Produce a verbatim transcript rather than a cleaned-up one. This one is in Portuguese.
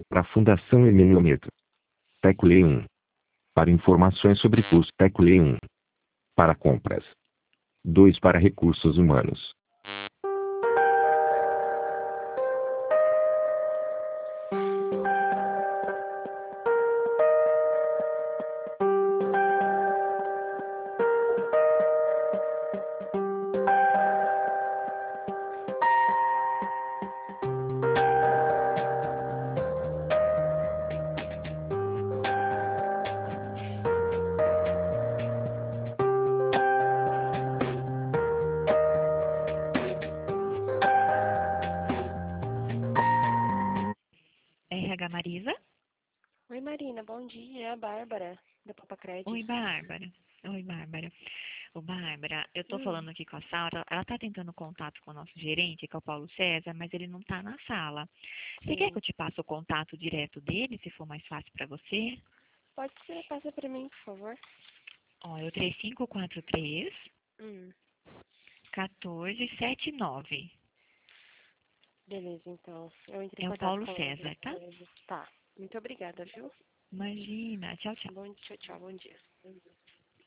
para a Fundação Emiliometa. Tecle um. Para informações sobre curso, tecle um. Para compras. dois. Para recursos humanos. R H Marisa? Oi, Marina, bom dia. É a Bárbara, da Papacred. Oi, Bárbara. Oi, Bárbara. Ô, Bárbara, eu tô Hum, falando aqui com a Sara. Ela tá tentando contato com o nosso gerente, que é o Paulo César, mas ele não tá na sala. Você quer que sim. eu te passe o contato direto dele, se for mais fácil pra você? Pode ser, passa pra mim, por favor. Ó, é o três cinco quatro três, Hum, um quatro sete nove. beleza, então. Eu entrei em É o contato Paulo com ele. César, tá? Tá. Muito obrigada, viu? Imagina. Tchau, tchau. Bom, tchau, tchau, bom dia.